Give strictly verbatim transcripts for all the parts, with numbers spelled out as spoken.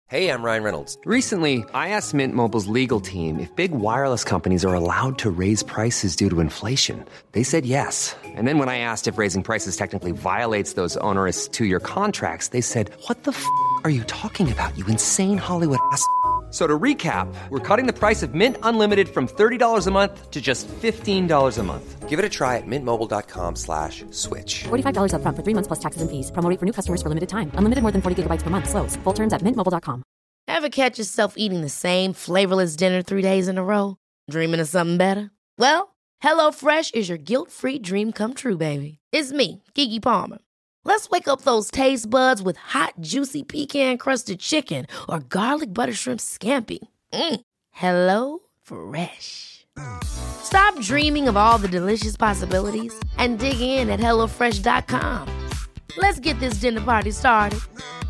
Hey, I'm Ryan Reynolds. Recently, I asked Mint Mobile's legal team if big wireless companies are allowed to raise prices due to inflation. They said yes. And then when I asked if raising prices technically violates those onerous two-year contracts, they said, what the f*** are you talking about, you insane Hollywood ass f- So to recap, we're cutting the price of Mint Unlimited from thirty dollars a month to just fifteen dollars a month. Give it a try at mintmobile.com slash switch. forty-five dollars up front for three months plus taxes and fees. Promo rate for new customers for limited time. Unlimited more than forty gigabytes per month. Slows full terms at mint mobile dot com. Ever catch yourself eating the same flavorless dinner three days in a row? Dreaming of something better? Well, HelloFresh is your guilt-free dream come true, baby. It's me, Keke Palmer. Let's wake up those taste buds with hot, juicy pecan-crusted chicken or garlic butter shrimp scampi. Mm. Hello Fresh. Stop dreaming of all the delicious possibilities and dig in at hello fresh dot com. Let's get this dinner party started.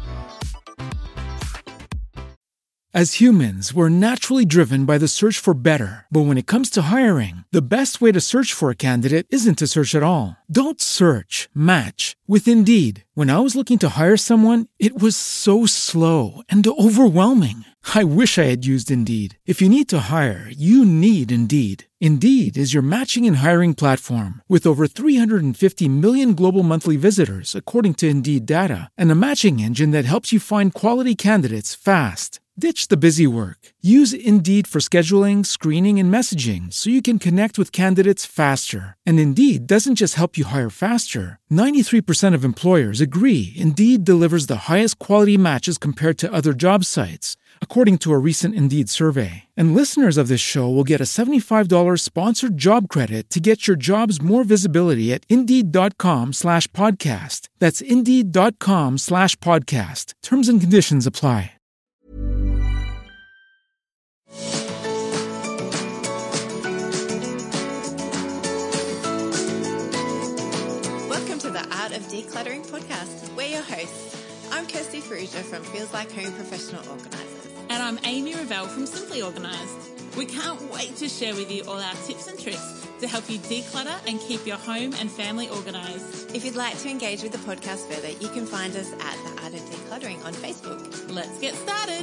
As humans, we're naturally driven by the search for better. But when it comes to hiring, the best way to search for a candidate isn't to search at all. Don't search, match with Indeed. When I was looking to hire someone, it was so slow and overwhelming. I wish I had used Indeed. If you need to hire, you need Indeed. Indeed is your matching and hiring platform with over three hundred fifty million global monthly visitors, according to Indeed data, and a matching engine that helps you find quality candidates fast. Ditch the busy work. Use Indeed for scheduling, screening, and messaging so you can connect with candidates faster. And Indeed doesn't just help you hire faster. ninety-three percent of employers agree Indeed delivers the highest quality matches compared to other job sites, according to a recent Indeed survey. And listeners of this show will get a seventy-five dollars sponsored job credit to get your jobs more visibility at Indeed.com slash podcast. That's Indeed.com slash podcast. Terms and conditions apply. Art of Decluttering podcast. We're your hosts. I'm Kirsty Ferrugia from Feels Like Home Professional Organisers. And I'm Amy Revell from Simply Organised. We can't wait to share with you all our tips and tricks to help you declutter and keep your home and family organised. If you'd like to engage with the podcast further, you can find us at The Art of Decluttering on Facebook. Let's get started.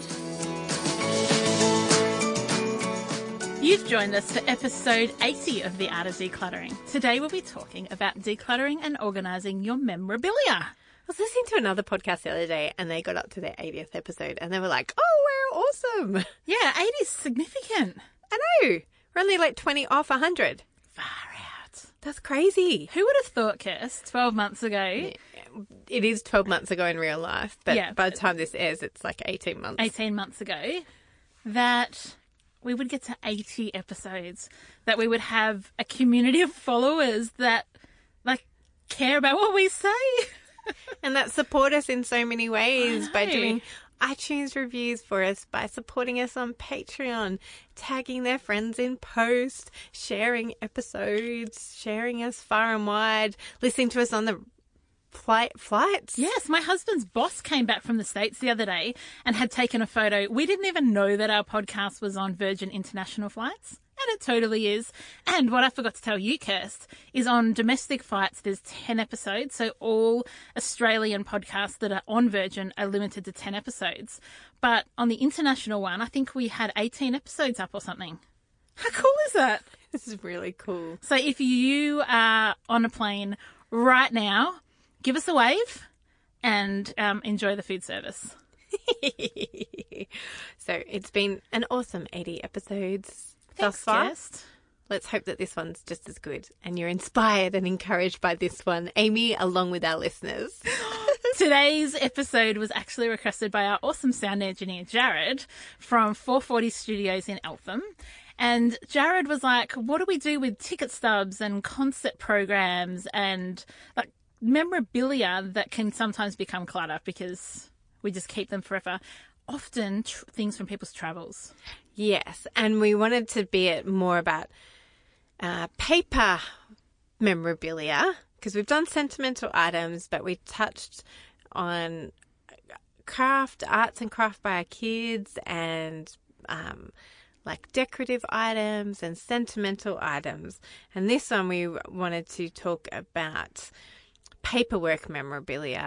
You've joined us for episode eighty of The Art of Decluttering. Today we'll be talking about decluttering and organising your memorabilia. I was listening to another podcast the other day and they got up to their eightieth episode and they were like, oh, we're awesome. Yeah, eighty is significant. I know. We're only like twenty off one hundred. Far out. That's crazy. Who would have thought, Kirst, twelve months ago? It is twelve months ago in real life, but yeah, by the time this airs, it's like eighteen months. eighteen months ago, that we would get to eighty episodes, that we would have a community of followers that, like, care about what we say. And that support us in so many ways by doing iTunes reviews for us, by supporting us on Patreon, tagging their friends in post, sharing episodes, sharing us far and wide, listening to us on the flight flights. Yes, my husband's boss came back from the States the other day and had taken a photo. We didn't even know that our podcast was on Virgin International flights. And it totally is. And what I forgot to tell you, Kirst, is on domestic flights, there's ten episodes. So all Australian podcasts that are on Virgin are limited to ten episodes. But on the international one, I think we had eighteen episodes up or something. How cool is that? This is really cool. So if you are on a plane right now, give us a wave and um, enjoy the food service. So it's been an awesome eighty episodes. Thanks, thus far. Kirst. Let's hope that this one's just as good and you're inspired and encouraged by this one, Amy, along with our listeners. Today's episode was actually requested by our awesome sound engineer, Jared, from four forty Studios in Eltham. And Jared was like, what do we do with ticket stubs and concert programs and like memorabilia that can sometimes become clutter because we just keep them forever? Often tr- things from people's travels. Yes, and we wanted to be it more about uh, paper memorabilia because we've done sentimental items, but we touched on craft, arts and craft by our kids and um, like decorative items and sentimental items. And this one we wanted to talk about paperwork memorabilia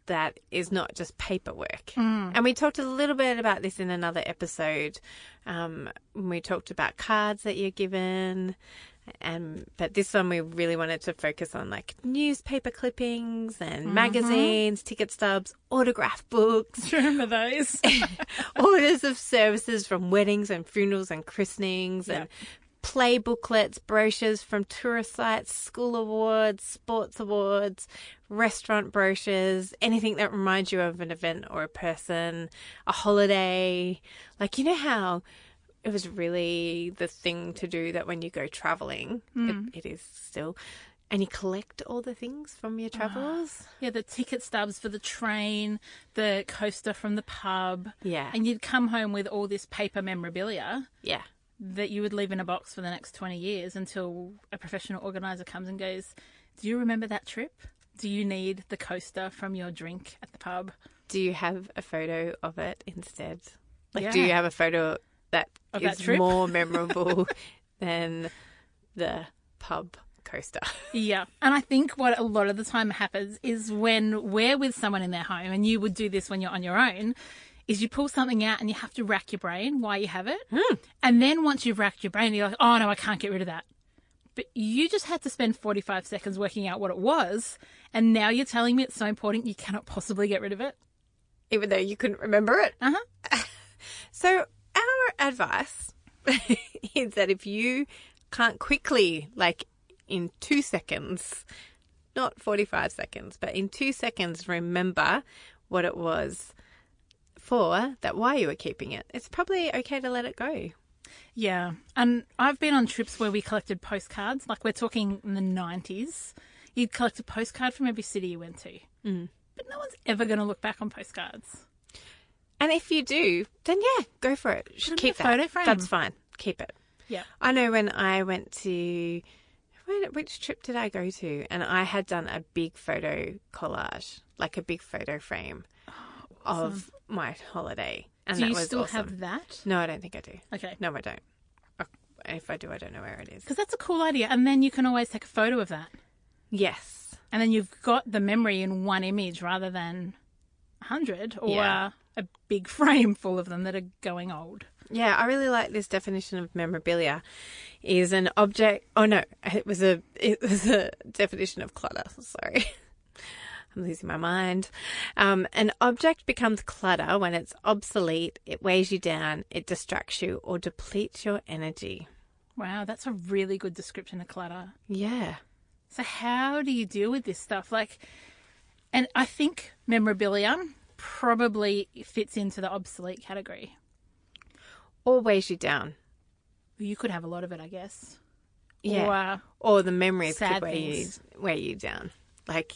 that is not just paperwork. Mm. And we talked a little bit about this in another episode um, when we talked about cards that you're given. And but this one we really wanted to focus on like newspaper clippings and mm-hmm. magazines, ticket stubs, autograph books. Remember those? Orders of services from weddings and funerals and christenings yep. and play booklets, brochures from tourist sites, school awards, sports awards, restaurant brochures, anything that reminds you of an event or a person, a holiday. Like, you know how it was really the thing to do that when you go travelling, mm. it, it is still, and you collect all the things from your travels. Oh, yeah, the ticket stubs for the train, the coaster from the pub. Yeah. And you'd come home with all this paper memorabilia. Yeah. That you would leave in a box for the next twenty years until a professional organiser comes and goes, do you remember that trip? Do you need the coaster from your drink at the pub? Do you have a photo of it instead? Like, yeah. do you have a photo that of is that trip? more memorable than the pub coaster? Yeah. And I think what a lot of the time happens is when we're with someone in their home, and you would do this when you're on your own, is you pull something out and you have to rack your brain why you have it. Mm. And then once you've racked your brain, you're like, oh, no, I can't get rid of that. But you just had to spend forty-five seconds working out what it was, and now you're telling me it's so important you cannot possibly get rid of it. Even though you couldn't remember it? Uh-huh. So our advice is that if you can't quickly, like in two seconds, not forty-five seconds, but in two seconds remember what it was for, that why you were keeping it, it's probably okay to let it go. Yeah. And I've been on trips where we collected postcards, like we're talking in the nineties. You'd collect a postcard from every city you went to. Mm. But no one's ever going to look back on postcards. And if you do, then yeah, go for it. Put Keep a that. photo frame. That's fine. Keep it. Yeah. I know when I went to, when, which trip did I go to? And I had done a big photo collage, like a big photo frame oh, awesome. of my holiday. And do that you was still awesome. have that? No, I don't think I do. Okay. No, I don't. If I do, I don't know where it is. Because that's a cool idea. And then you can always take a photo of that. Yes. And then you've got the memory in one image rather than a hundred or Yeah. a big frame full of them that are going old. Yeah, I really like this definition of memorabilia. Is an object. Oh no, it was a it was a definition of clutter. Sorry. I'm losing my mind. Um, an object becomes clutter when it's obsolete, it weighs you down, it distracts you, or depletes your energy. Wow, that's a really good description of clutter. Yeah. So how do you deal with this stuff? Like, and I think memorabilia probably fits into the obsolete category. Or weighs you down. You could have a lot of it, I guess. Yeah. Or, or the memories sad could weigh you, things. weigh you down. Like,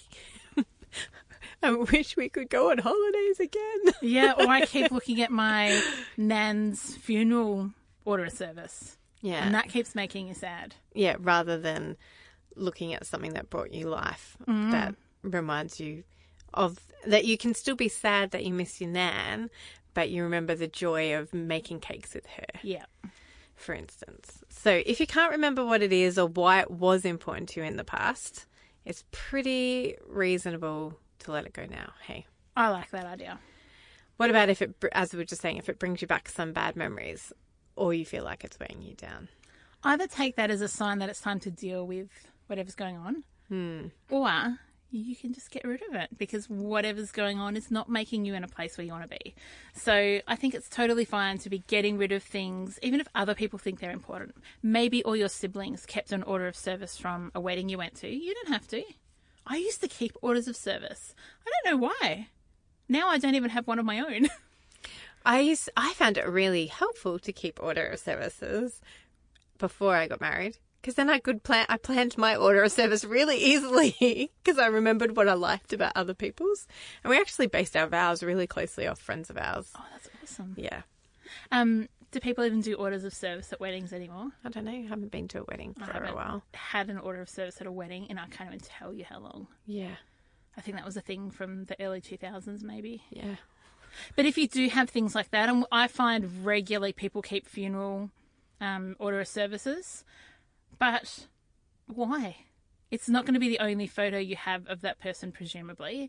I wish we could go on holidays again. Yeah, or I keep looking at my nan's funeral order of service. Yeah. And that keeps making you sad. Yeah, rather than looking at something that brought you life, Mm. that reminds you of, that you can still be sad that you miss your nan, but you remember the joy of making cakes with her. Yeah. For instance. So if you can't remember what it is or why it was important to you in the past, it's pretty reasonable to let it go now. Hey. I like that idea. What about if it, as we were just saying, if it brings you back some bad memories or you feel like it's weighing you down? Either take that as a sign that it's time to deal with whatever's going on, Hmm. or you can just get rid of it because whatever's going on is not making you in a place where you want to be. So I think it's totally fine to be getting rid of things, even if other people think they're important. Maybe all your siblings kept an order of service from a wedding you went to. You don't have to. I used to keep orders of service. I don't know why. Now I don't even have one of my own. I used, I found it really helpful to keep order of services before I got married. Because then I could plan, I planned my order of service really easily because I remembered what I liked about other people's. And we actually based our vows really closely off friends of ours. Oh, that's awesome. Yeah. Um, do people even do orders of service at weddings anymore? I don't know. I haven't been to a wedding I for haven't a while. had an order of service at a wedding, and I can't even tell you how long. Yeah. I think that was a thing from the early two thousands, maybe. Yeah. But if you do have things like that, and I find regularly people keep funeral um, order of services, but why? It's not going to be the only photo you have of that person, presumably.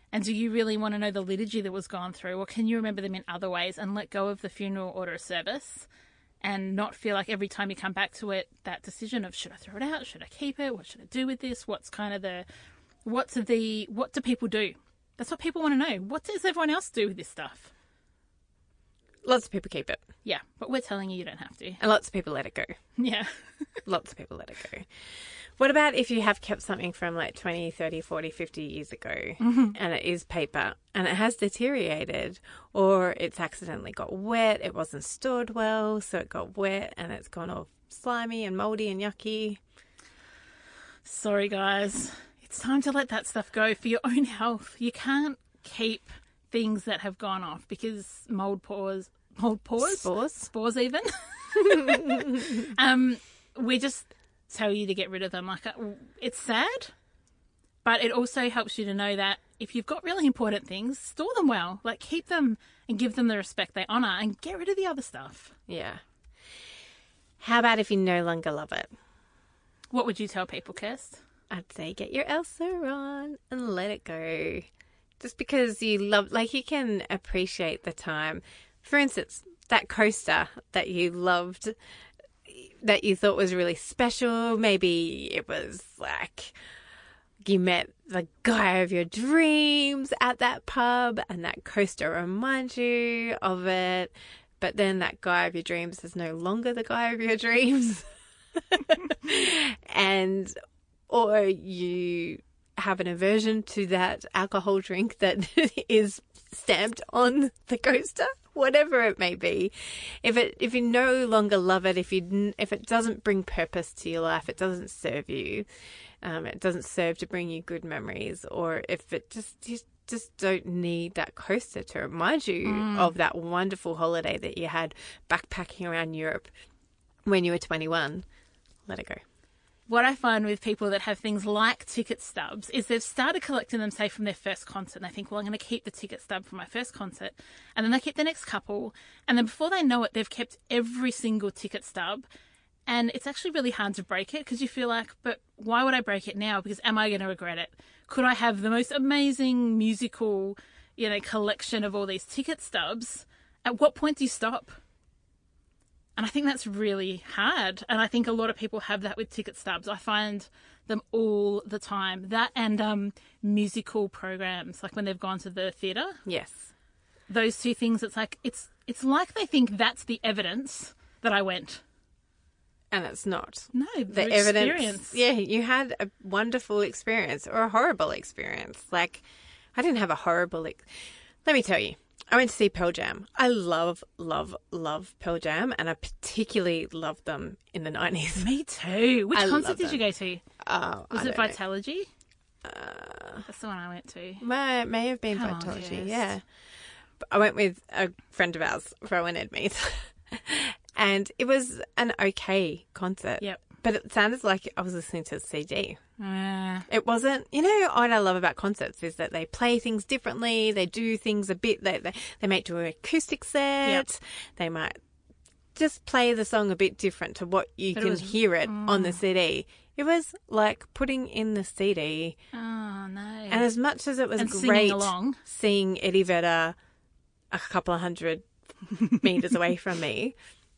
And do you really want to know the liturgy that was gone through, or can you remember them in other ways and let go of the funeral order of service and not feel like every time you come back to it, that decision of should I throw it out, should I keep it, what should I do with this, what's kind of the, what's the, what do people do? That's what people want to know. What does everyone else do with this stuff? Lots of people keep it. Yeah, but we're telling you you don't have to. And lots of people let it go. Yeah. Lots of people let it go. What about if you have kept something from like twenty, thirty, forty, fifty years ago mm-hmm. and it is paper and it has deteriorated, or it's accidentally got wet, it wasn't stored well, so it got wet and it's gone all slimy and mouldy and yucky? Sorry, guys. It's time to let that stuff go for your own health. You can't keep things that have gone off because mold pores, mold pores, spores, spores even. um, we just tell you to get rid of them. Like, it's sad, but it also helps you to know that if you've got really important things, store them well. Like, keep them and give them the respect they honour, and get rid of the other stuff. Yeah. How about if you no longer love it? What would you tell people, Kirst? I'd say get your Elsa on and let it go. Just because you love, like, you can appreciate the time. For instance, that coaster that you loved, that you thought was really special. Maybe it was like you met the guy of your dreams at that pub and that coaster reminds you of it. But then that guy of your dreams is no longer the guy of your dreams. and, or you have an aversion to that alcohol drink that is stamped on the coaster, whatever it may be. If it if you no longer love it, if you if it doesn't bring purpose to your life, it doesn't serve you, um, it doesn't serve to bring you good memories, or if it just you just don't need that coaster to remind you mm. of that wonderful holiday that you had backpacking around Europe when you were twenty-one, let it go. What I find with people that have things like ticket stubs is they've started collecting them, say, from their first concert. And they think, well, I'm going to keep the ticket stub from my first concert. And then they keep the next couple. And then before they know it, they've kept every single ticket stub. And it's actually really hard to break it because you feel like, but why would I break it now? Because am I going to regret it? Could I have the most amazing musical, you know, collection of all these ticket stubs? At what point do you stop? And I think that's really hard. And I think a lot of people have that with ticket stubs. I find them all the time. That and um, musical programs, like when they've gone to the theatre. Yes. Those two things, it's like, it's it's like they think that's the evidence that I went. And it's not. No, the experience. evidence. Yeah, you had a wonderful experience or a horrible experience. Like, I didn't have a horrible... Ex- Let me tell you. I went to see Pearl Jam. I love, love, love Pearl Jam, and I particularly loved them in the nineties. Me too. Which I concert did them. you go to? Uh, Was I it Vitalogy? Uh, That's the one I went to. May, may have been Come on, Vitalogy, Kirst. yeah. But I went with a friend of ours, Rowan Edmeade, and it was an okay concert. Yep. But it sounded like I was listening to a C D. Uh, It wasn't, you know, what I love about concerts is that they play things differently. They do things a bit, they they, they might do an acoustic set. Yep. They might just play the song a bit different to what you But it can was- hear it mm. on the C D. It was like putting in the C D. oh, no. And as much as it was And singing great along. seeing Eddie Vedder a couple of hundred metres away from me,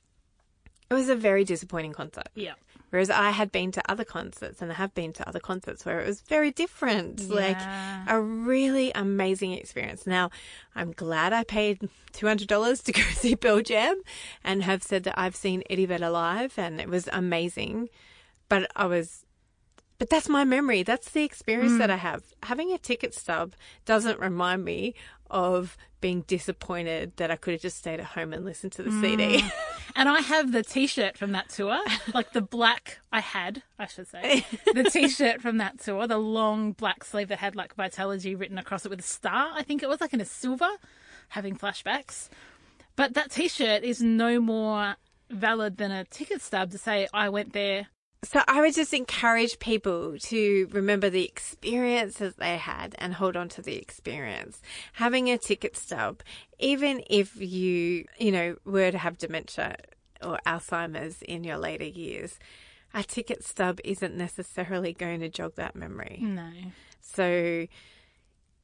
it was a very disappointing concert. Yeah. Whereas I had been to other concerts, and I have been to other concerts where it was very different. Yeah. Like a really amazing experience. Now, I'm glad I paid two hundred dollars to go see Pearl Jam and have said that I've seen Eddie Vedder live and it was amazing. But I was, but that's my memory. That's the experience Mm. that I have. Having a ticket stub doesn't remind me of being disappointed that I could have just stayed at home and listened to the C D. And I have the T-shirt from that tour, like the black, I had, I should say, the T-shirt from that tour, the long black sleeve that had like Vitalogy written across it with a star, I think it was, like in a silver, having flashbacks. But that T-shirt is no more valid than a ticket stub to say I went there. So I would just encourage people to remember the experiences they had and hold on to the experience. Having a ticket stub, even if you, you know, were to have dementia or Alzheimer's in your later years, a ticket stub isn't necessarily going to jog that memory. No. So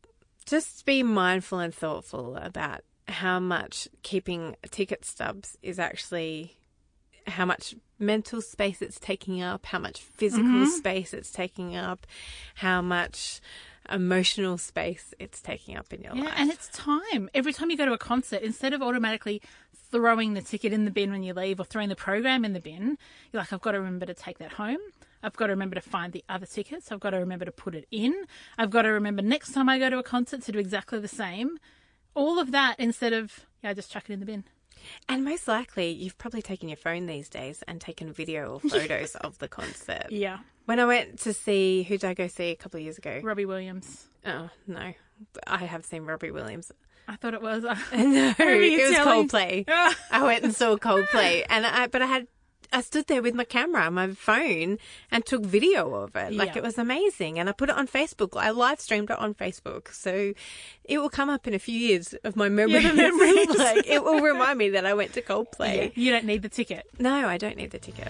just be mindful and thoughtful about how much keeping ticket stubs is actually, how much mental space it's taking up, how much physical mm-hmm. space it's taking up, how much emotional space it's taking up in your yeah, life. And it's time. Every time you go to a concert, instead of automatically throwing the ticket in the bin when you leave or throwing the program in the bin, you're like, I've got to remember to take that home. I've got to remember to find the other tickets. I've got to remember to put it in. I've got to remember next time I go to a concert to do exactly the same. All of that instead of, yeah, just chuck it in the bin. And most likely, you've probably taken your phone these days and taken video or photos of the concert. Yeah. When I went to see, who did I go see a couple of years ago? Robbie Williams. Oh, no. I have seen Robbie Williams. I thought it was. Uh, no, it was telling? Coldplay. I went and saw Coldplay, and I, but I had, I stood there with my camera, my phone, and took video of it. Like, Yeah. it was amazing. And I put it on Facebook. I live streamed it on Facebook. So it will come up in a few years of my memories. Yeah, the memories. Like, it will remind me that I went to Coldplay. Yeah, you don't need the ticket. No, I don't need the ticket.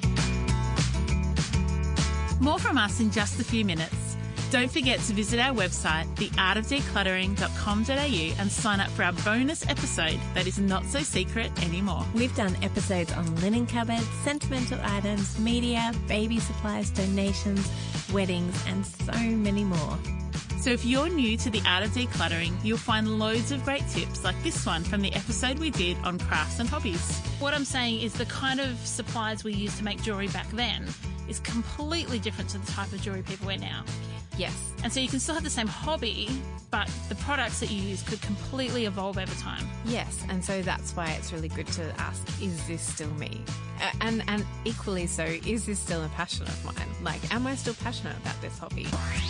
More from us in just a few minutes. Don't forget to visit our website, the art of decluttering dot com dot a u, and sign up for our bonus episode that is not so secret anymore. We've done episodes on linen cupboards, sentimental items, media, baby supplies, donations, weddings, and so many more. So if you're new to the art of decluttering, you'll find loads of great tips like this one from the episode we did on crafts and hobbies. What I'm saying is the kind of supplies we used to make jewellery back then is completely different to the type of jewellery people wear now. Yes. And so you can still have the same hobby, but the products that you use could completely evolve over time. Yes, and so that's why it's really good to ask, is this still me? Uh, and, and equally so, is this still a passion of mine? Like, am I still passionate about this hobby?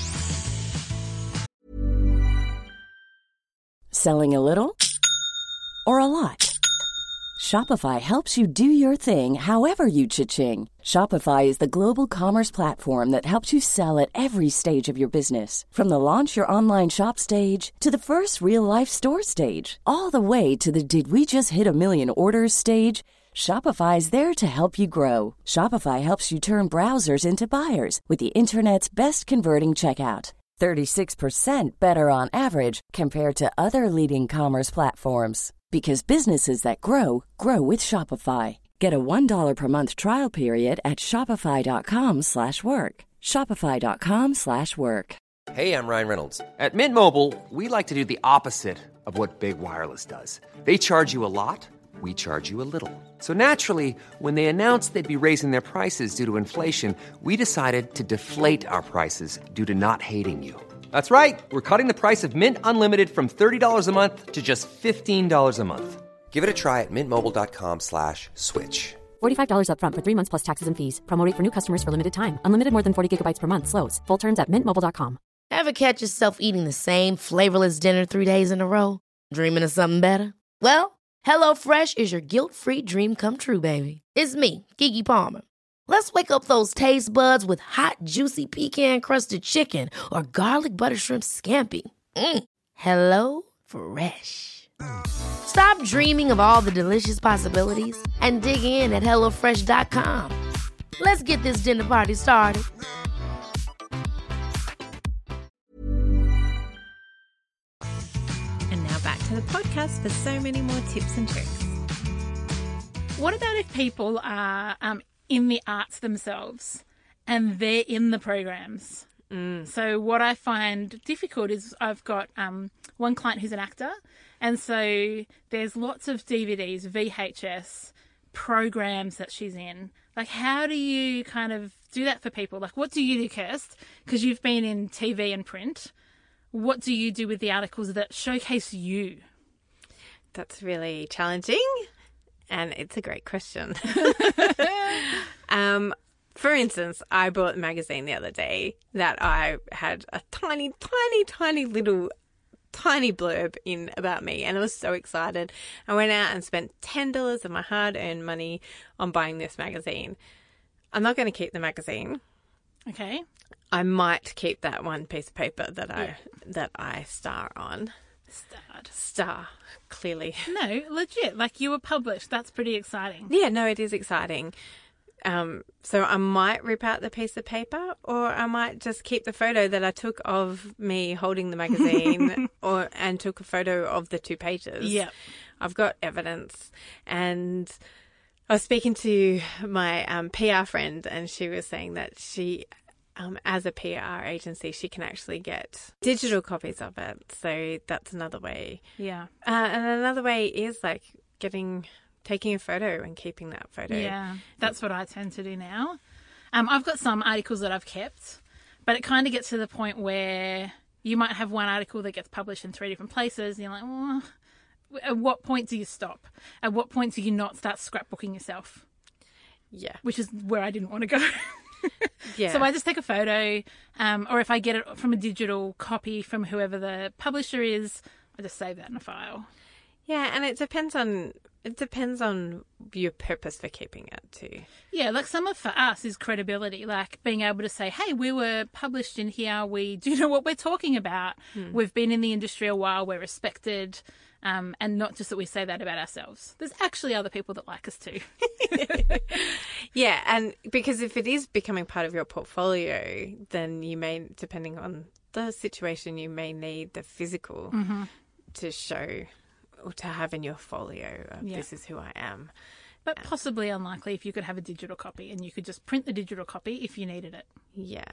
Selling a little or a lot? Shopify helps you do your thing however you cha-ching. Shopify is the global commerce platform that helps you sell at every stage of your business. From the launch your online shop stage to the first real-life store stage, all the way to the did we just hit a million orders stage. Shopify is there to help you grow. Shopify helps you turn browsers into buyers with the internet's best converting checkout. thirty-six percent better on average compared to other leading commerce platforms. Because businesses that grow, grow with Shopify. Get a one dollar per month trial period at shopify.com slash work. Shopify.com slash work. Hey, I'm Ryan Reynolds. At Mint Mobile, we like to do the opposite of what Big Wireless does. They charge you a lot, we charge you a little. So naturally, when they announced they'd be raising their prices due to inflation, we decided to deflate our prices due to not hating you. That's right. We're cutting the price of Mint Unlimited from thirty dollars a month to just fifteen dollars a month. Give it a try at mintmobile.com slash switch. forty-five dollars up front for three months plus taxes and fees. Promo rate for new customers for limited time. Unlimited more than forty gigabytes per month. Slows full terms at mint mobile dot com. Ever catch yourself eating the same flavorless dinner three days in a row? Dreaming of something better? Well, HelloFresh is your guilt-free dream come true, baby. It's me, Keke Palmer. Let's wake up those taste buds with hot, juicy pecan-crusted chicken or garlic butter shrimp scampi. Mm. Hello Fresh. Stop dreaming of all the delicious possibilities and dig in at hello fresh dot com. Let's get this dinner party started. And now back to the podcast for so many more tips and tricks. What about if people are um, in the arts themselves and they're in the programs? Mm. So what I find difficult is I've got um, one client who's an actor, and so there's lots of D V Ds, V H S, programs that she's in. Like, how do you kind of do that for people? Like, what do you do, Kirst? Because you've been in T V and print. What do you do with the articles that showcase you? That's really challenging, and it's a great question. um, for instance, I bought a magazine the other day that I had a tiny, tiny, tiny little, tiny blurb in about me, and I was so excited. I went out and spent ten dollars of my hard-earned money on buying this magazine. I'm not going to keep the magazine. Okay. I might keep that one piece of paper that I Yeah. that I star on. Starred. Star, clearly. No, legit. Like, you were published. That's pretty exciting. Yeah, no, it is exciting. Um, so I might rip out the piece of paper, or I might just keep the photo that I took of me holding the magazine or and took a photo of the two pages. Yeah. I've got evidence. And I was speaking to my um, P R friend, and she was saying that she, um, as a P R agency, she can actually get digital copies of it. So that's another way. Yeah. Uh, and another way is like getting... taking a photo and keeping that photo. Yeah, that's what I tend to do now. Um, I've got some articles that I've kept, but it kind of gets to the point where you might have one article that gets published in three different places, and you're like, well, at what point do you stop? At what point do you not start scrapbooking yourself? Yeah. Which is where I didn't want to go. Yeah. So I just take a photo, um, or if I get it from a digital copy from whoever the publisher is, I just save that in a file. Yeah, and it depends on it depends on your purpose for keeping it too. Yeah, like some of for us is credibility, like being able to say, hey, we were published in here, we do know what we're talking about. Hmm. We've been in the industry a while, we're respected, um, and not just that we say that about ourselves. There's actually other people that like us too. Yeah, and because if it is becoming part of your portfolio, then you may, depending on the situation, you may need the physical mm-hmm. to show or to have in your folio of yeah. this is who I am. But possibly unlikely if you could have a digital copy and you could just print the digital copy if you needed it. Yeah.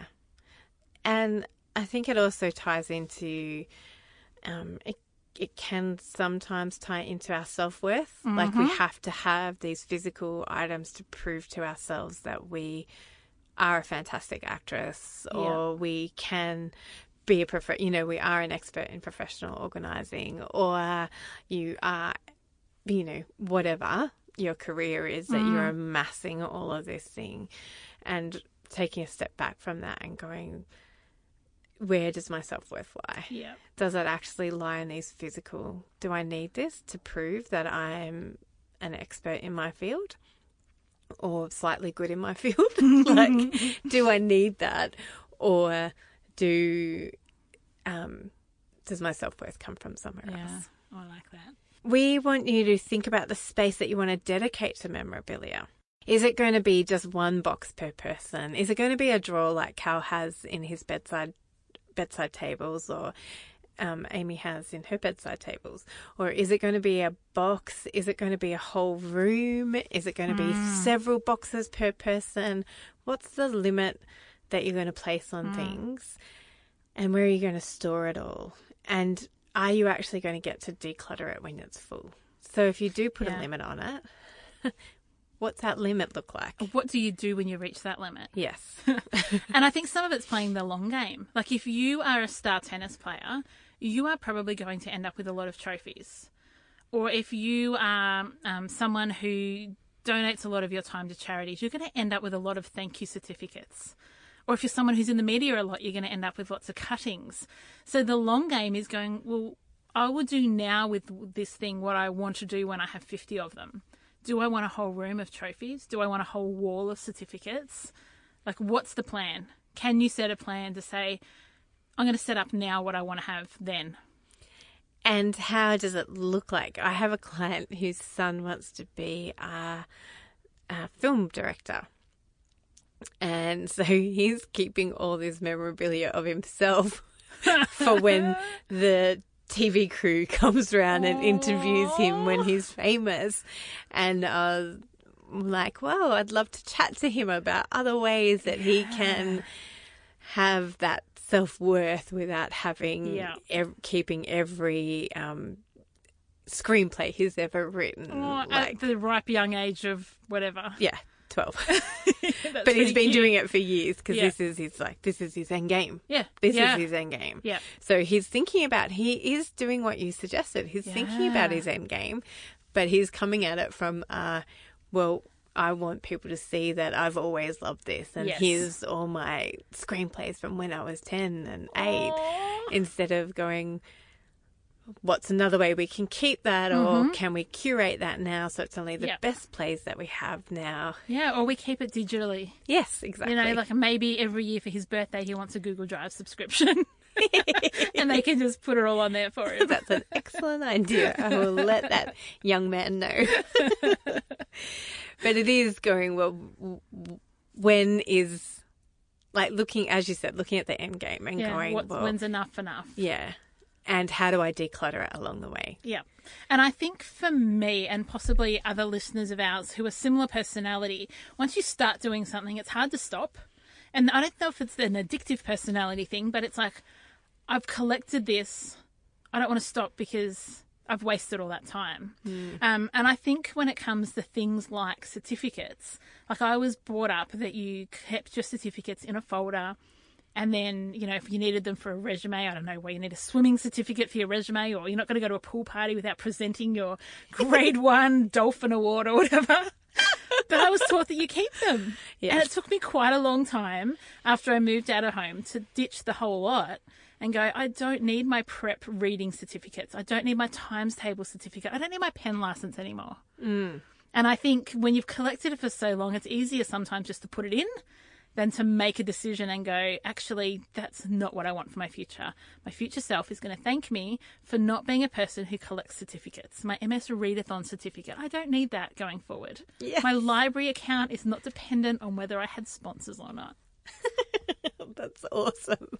And I think it also ties into, um, it, it can sometimes tie into our self-worth. Mm-hmm. Like we have to have these physical items to prove to ourselves that we are a fantastic actress or yeah. we can be a prof- you know, we are an expert in professional organising, or you are, you know, whatever your career is, that mm. you're amassing all of this thing, and taking a step back from that and going, where does my self-worth lie? Yeah. Does it actually lie in these physical, do I need this to prove that I'm an expert in my field or slightly good in my field? Like, do I need that? Or do um, does my self-worth come from somewhere yeah, else? I like that. We want you to think about the space that you want to dedicate to memorabilia. Is it going to be just one box per person? Is it going to be a drawer like Cal has in his bedside bedside tables, or um, Amy has in her bedside tables? Or is it going to be a box? Is it going to be a whole room? Is it going to be mm. several boxes per person? What's the limit that you're going to place on mm. things, and where are you going to store it all? And are you actually going to get to declutter it when it's full? So if you do put yeah. a limit on it, what's that limit look like? What do you do when you reach that limit? Yes. And I think some of it's playing the long game. Like if you are a star tennis player, you are probably going to end up with a lot of trophies. Or if you are um, someone who donates a lot of your time to charities, you're going to end up with a lot of thank you certificates. Or if you're someone who's in the media a lot, you're going to end up with lots of cuttings. So the long game is going, well, I will do now with this thing what I want to do when I have fifty of them. Do I want a whole room of trophies? Do I want a whole wall of certificates? Like, what's the plan? Can you set a plan to say, I'm going to set up now what I want to have then? And how does it look like? I have a client whose son wants to be a, a film director. And so he's keeping all this memorabilia of himself for when the T V crew comes around and interviews him when he's famous. And uh, I'm like, well, I'd love to chat to him about other ways that he can have that self-worth without having yeah. ev- keeping every um, screenplay he's ever written. Oh, like, at the ripe young age of whatever. Yeah. twelve. But he's been cute. doing it for years because yeah. this is his like this is his end game. Yeah. This yeah. is his end game. Yeah. So he's thinking about he is doing what you suggested. He's yeah. thinking about his end game, but he's coming at it from uh well, I want people to see that I've always loved this, and yes. here's all my screenplays from when I was ten and eight. Aww. Instead of going, what's another way we can keep that, or mm-hmm. can we curate that now so it's only the yep. best plays that we have now? Yeah, or we keep it digitally. Yes, exactly. You know, like maybe every year for his birthday he wants a Google Drive subscription. And they can just put it all on there for him. That's an excellent idea. I will let that young man know. But it is going, well, w- w- when is, like looking, as you said, looking at the end game and Yeah, going, what's, well, when's enough enough? yeah. And how do I declutter it along the way? Yeah. And I think for me and possibly other listeners of ours who are similar personality, once you start doing something, it's hard to stop. And I don't know if it's an addictive personality thing, but it's like, I've collected this. I don't want to stop because I've wasted all that time. Mm. Um, and I think when it comes to things like certificates, like I was brought up that you kept your certificates in a folder. And then, you know, if you needed them for a resume, I don't know, where you need a swimming certificate for your resume, or you're not going to go to a pool party without presenting your grade one dolphin award or whatever. But I was taught that you keep them. Yes. And it took me quite a long time after I moved out of home to ditch the whole lot and go, I don't need my prep reading certificates. I don't need my times table certificate. I don't need my pen license anymore. Mm. And I think when you've collected it for so long, it's easier sometimes just to put it in than to make a decision and go, actually, that's not what I want for my future. My future self is going to thank me for not being a person who collects certificates. My M S Readathon certificate, I don't need that going forward. Yes. My library account is not dependent on whether I had sponsors or not. That's awesome.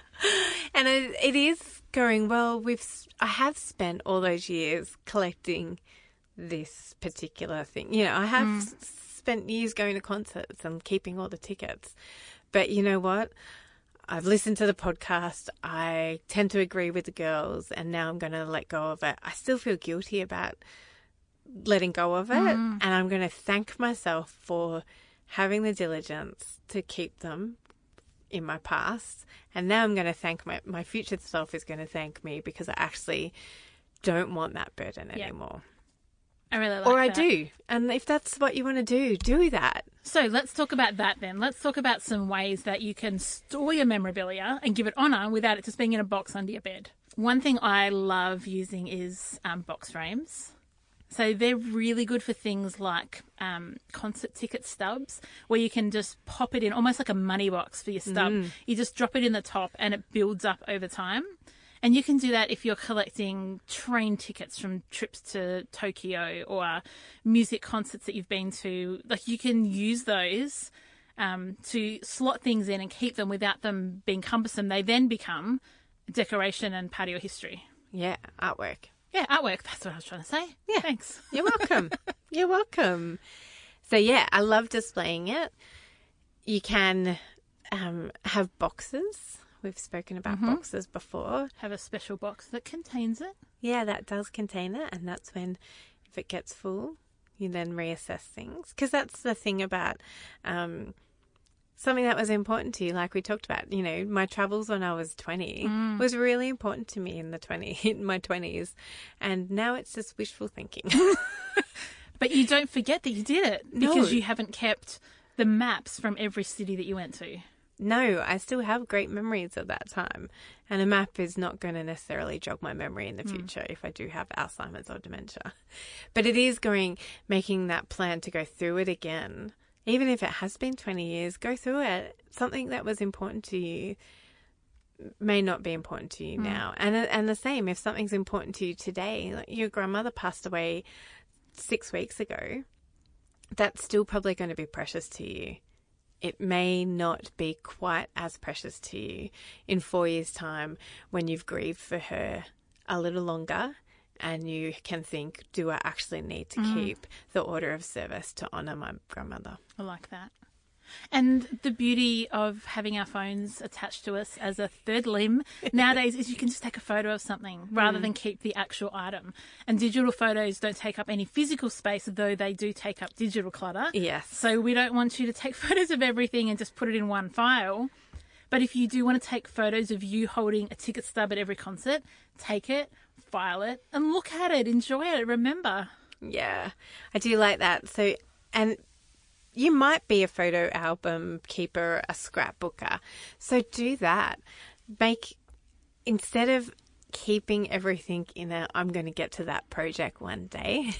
And it, it is going, well, we've, I have spent all those years collecting this particular thing. You know, I have mm. spent years going to concerts and keeping all the tickets. But you know what? I've listened to the podcast. I tend to agree with the girls, and now I'm going to let go of it. I still feel guilty about letting go of it, mm. and I'm going to thank myself for having the diligence to keep them in my past. And now I'm going to thank my, my future self is going to thank me because I actually don't want that burden yeah. anymore. I really like or that. I do. And if that's what you want to do, do that. So let's talk about that then. Let's talk about some ways that you can store your memorabilia and give it honour without it just being in a box under your bed. One thing I love using is um, box frames. So they're really good for things like um, concert ticket stubs, where you can just pop it in almost like a money box for your stub. Mm. You just drop it in the top and it builds up over time. And you can do that if you're collecting train tickets from trips to Tokyo or music concerts that you've been to. Like, you can use those um, to slot things in and keep them without them being cumbersome. They then become decoration and patio history. Yeah, artwork. Yeah, artwork. That's what I was trying to say. Yeah. Thanks. You're welcome. You're welcome. So, yeah, I love displaying it. You can um, have boxes. We've spoken about mm-hmm. boxes before. Have a special box that contains it. Yeah, that does contain it. And that's when, if it gets full, you then reassess things. Because that's the thing about um, something that was important to you, like we talked about. You know, my travels when I was twenty mm. was really important to me in the twenty in my twenties. And now it's just wishful thinking. But you don't forget that you did it because no. you haven't kept the maps from every city that you went to. No, I still have great memories of that time. And a map is not going to necessarily jog my memory in the future mm. if I do have Alzheimer's or dementia. But it is going, making that plan to go through it again. Even if it has been twenty years, go through it. Something that was important to you may not be important to you mm. now. And and the same, if something's important to you today, like your grandmother passed away six weeks ago, that's still probably going to be precious to you. It may not be quite as precious to you in four years' time when you've grieved for her a little longer and you can think, do I actually need to mm. keep the order of service to honour my grandmother? I like that. And the beauty of having our phones attached to us as a third limb nowadays is you can just take a photo of something rather mm. than keep the actual item. And digital photos don't take up any physical space, though they do take up digital clutter. Yes. So we don't want you to take photos of everything and just put it in one file. But if you do want to take photos of you holding a ticket stub at every concert, take it, file it, and look at it, enjoy it, remember. Yeah, I do like that. So, and you might be a photo album keeper, a scrapbooker. So do that. Make, instead of keeping everything in a, I'm going to get to that project one day,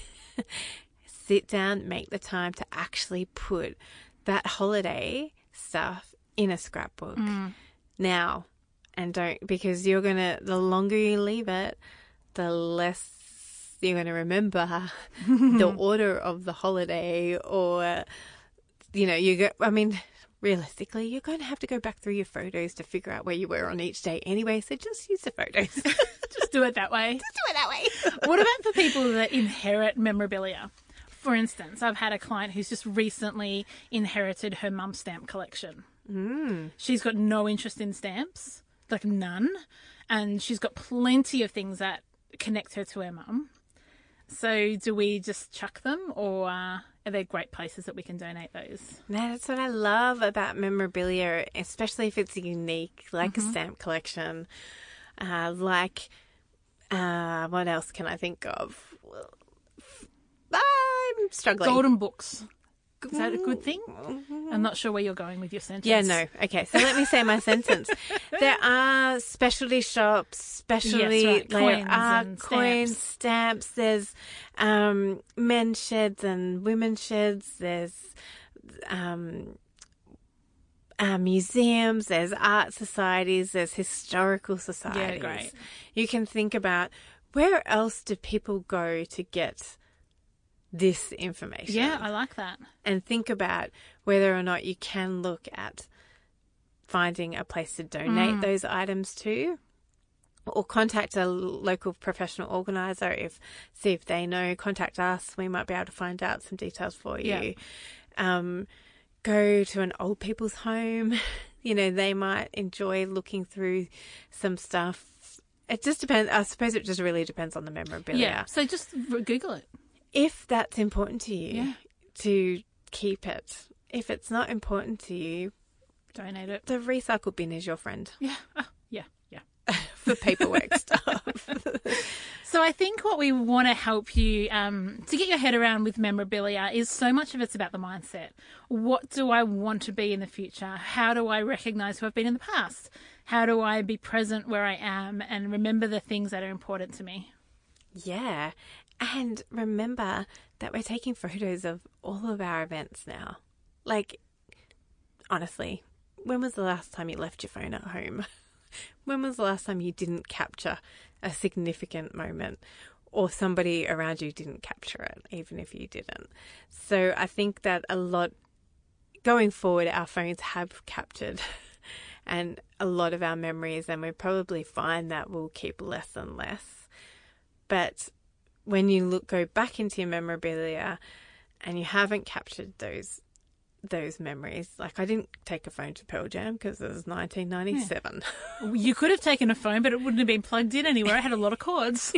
sit down, make the time to actually put that holiday stuff in a scrapbook mm. now. And don't, because you're going to, the longer you leave it, the less you're going to remember the order of the holiday, or, you know, you go, I mean, realistically, you're going to have to go back through your photos to figure out where you were on each day anyway. So just use the photos. Just do it that way. Just do it that way. What about for people that inherit memorabilia? For instance, I've had a client who's just recently inherited her mum's stamp collection. Mm. She's got no interest in stamps, like none, and she's got plenty of things that connect her to her mum. So do we just chuck them, or uh, are there great places that we can donate those? No, that's what I love about memorabilia, especially if it's unique, like mm-hmm. a stamp collection, uh, like, uh, what else can I think of? I'm struggling. Golden books. Is that a good thing? I'm not sure where you're going with your sentence. Yeah, no. Okay, so let me say my sentence. There are specialty shops, specialty yes, right. there coins, are and coins, stamps. stamps. There's um, men's sheds and women's sheds. There's um, uh, museums. There's art societies. There's historical societies. Yeah, great. You can think about, where else do people go to get this information? Yeah, I like that. And think about whether or not you can look at finding a place to donate Mm. those items to, or contact a local professional organiser. If see if they know, contact us. We might be able to find out some details for you. Yeah. Um, go to an old people's home. You know, they might enjoy looking through some stuff. It just depends. I suppose it just really depends on the memorabilia. Yeah, so just Google it. If that's important to you, Yeah. to keep it. If it's not important to you, Donate it. the recycle bin is your friend Yeah, oh, yeah, yeah. for paperwork stuff. So I think what we want to help you um, to get your head around with memorabilia is so much of it's about the mindset. What do I want to be in the future? How do I recognise who I've been in the past? How do I be present where I am and remember the things that are important to me? Yeah. And remember that we're taking photos of all of our events now. Like, honestly, when was the last time you left your phone at home? When was the last time you didn't capture a significant moment, or somebody around you didn't capture it, even if you didn't? So I think that a lot, going forward, our phones have captured and a lot of our memories, and we probably find that we'll keep less and less. But when you look, go back into your memorabilia and you haven't captured those those memories, like I didn't take a phone to Pearl Jam because it was nineteen ninety-seven. Yeah. You could have taken a phone, but it wouldn't have been plugged in anywhere. It had a lot of cords.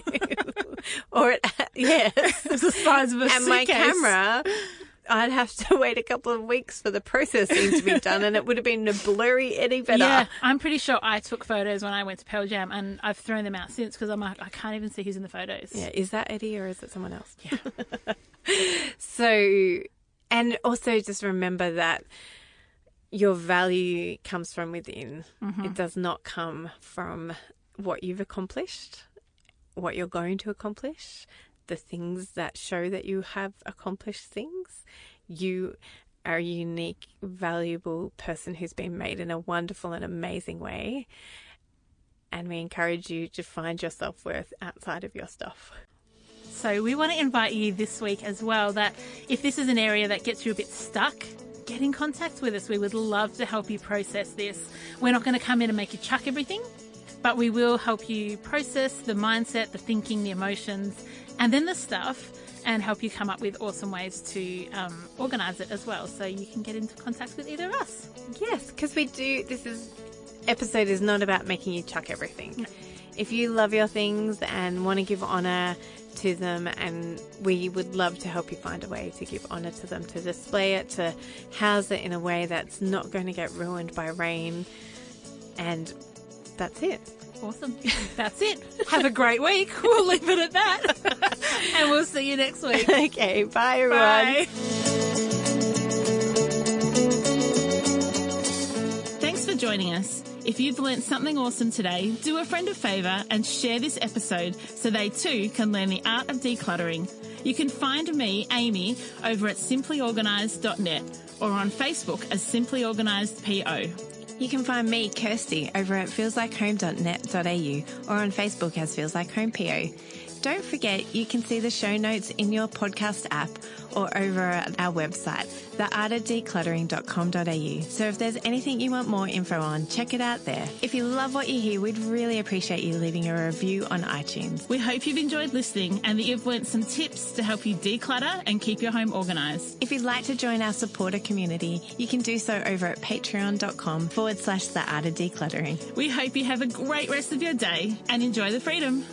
Or it, yes, it was the size of a and suitcase. my camera, I'd have to wait a couple of weeks for the processing to be done, and it would have been a blurry Eddie better. Yeah, I'm pretty sure I took photos when I went to Pearl Jam, and I've thrown them out since because I'm like, I can't even see who's in the photos. Yeah, is that Eddie or is it someone else? Yeah. So, and also just remember that your value comes from within. Mm-hmm. It does not come from what you've accomplished, what you're going to accomplish, the things that show that you have accomplished things. You are a unique, valuable person who's been made in a wonderful and amazing way. And we encourage you to find your self-worth outside of your stuff. So we want to invite you this week as well that if this is an area that gets you a bit stuck, get in contact with us. We would love to help you process this. We're not going to come in and make you chuck everything, but we will help you process the mindset, the thinking, the emotions, and then the stuff, and help you come up with awesome ways to um, organise it as well, so you can get into contact with either of us. Yes, because we do, this is episode is not about making you chuck everything. No. If you love your things and want to give honour to them, and we would love to help you find a way to give honour to them, to display it, to house it in a way that's not going to get ruined by rain. And that's it. Awesome. That's it. Have a great week. We'll leave it at that. And we'll see you next week. Okay. Bye, everyone. Bye. Thanks for joining us. If you've learnt something awesome today, do a friend a favour and share this episode so they too can learn the art of decluttering. You can find me, Amy, over at simply organised dot net or on Facebook as Simply Organised P O. You can find me, Kirsty, over at feels like home dot net dot a u or on Facebook as Feels Like Home P O. Don't forget, you can see the show notes in your podcast app or over at our website, the art of decluttering dot com dot a u. So if there's anything you want more info on, check it out there. If you love what you hear, we'd really appreciate you leaving a review on iTunes. We hope you've enjoyed listening and that you've learnt some tips to help you declutter and keep your home organised. If you'd like to join our supporter community, you can do so over at patreon.com forward slash the art of decluttering. We hope you have a great rest of your day and enjoy the freedom.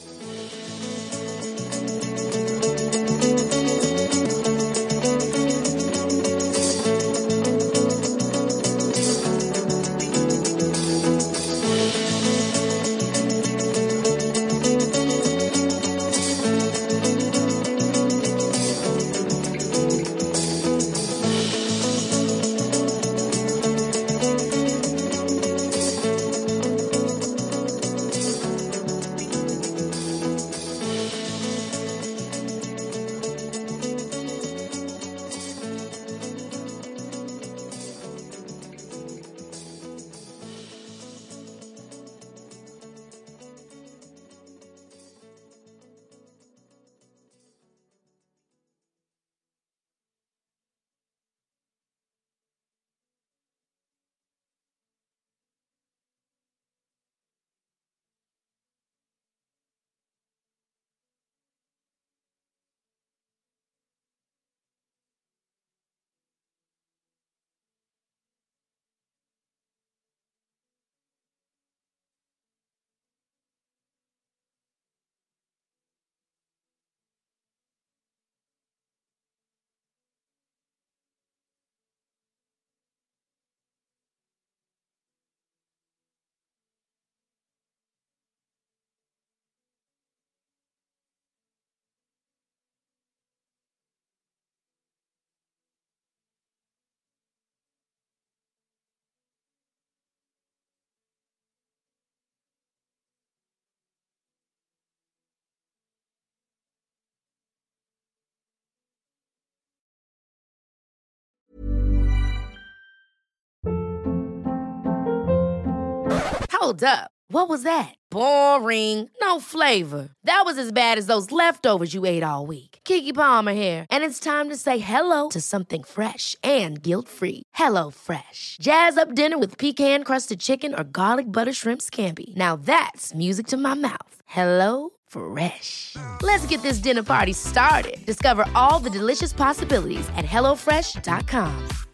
Hold up. What was that? Boring. No flavor. That was as bad as those leftovers you ate all week. Keke Palmer here, and it's time to say hello to something fresh and guilt-free. Hello Fresh. Jazz up dinner with pecan-crusted chicken or garlic butter shrimp scampi. Now that's music to my mouth. Hello Fresh. Let's get this dinner party started. Discover all the delicious possibilities at hello fresh dot com.